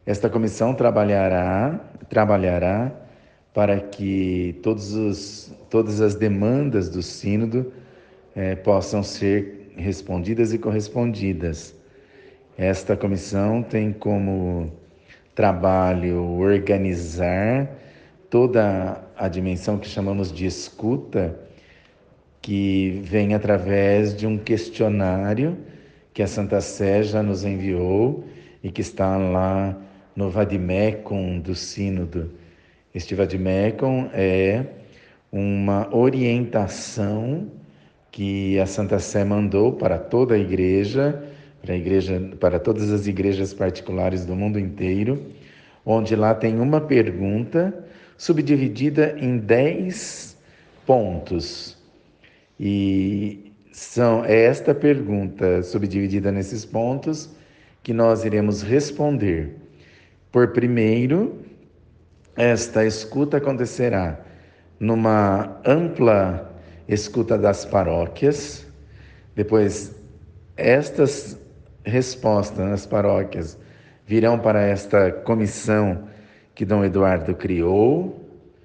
Esta comissão trabalhará para que todas as demandas do Sínodo possam ser respondidas e correspondidas. Esta comissão tem como trabalho organizar toda a dimensão que chamamos de escuta, que vem através de um questionário que a Santa Sé já nos enviou e que está lá no Vademecum do Sínodo. Este Vademecum é uma orientação que a Santa Sé mandou para toda a igreja, para todas as igrejas particulares do mundo inteiro, onde lá tem uma pergunta subdividida em 10 pontos. E é esta pergunta subdividida nesses pontos que nós iremos responder. Por primeiro, esta escuta acontecerá numa ampla escuta das paróquias. Depois, estas respostas nas paróquias virão para esta comissão que Dom Eduardo criou.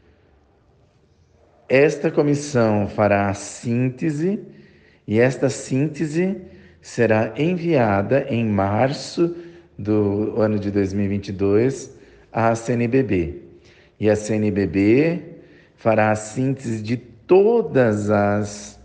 Esta comissão fará a síntese e esta síntese será enviada em março do ano de 2022 à CNBB. E a CNBB fará a síntese de todas as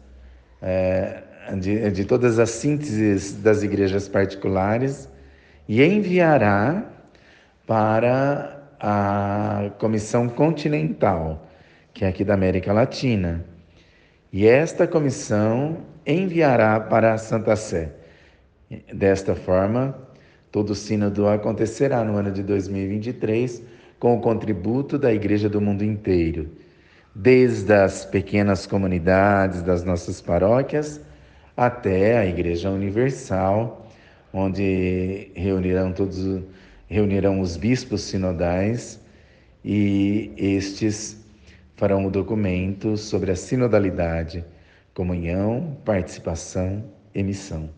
sínteses das igrejas particulares e enviará para a Comissão Continental, que é aqui da América Latina. E esta comissão enviará para a Santa Sé. Desta forma, todo o sínodo acontecerá no ano de 2023 com o contributo da Igreja do mundo inteiro, desde as pequenas comunidades das nossas paróquias até a Igreja Universal, onde reunirão os bispos sinodais e estes farão o documento sobre a sinodalidade, comunhão, participação e missão.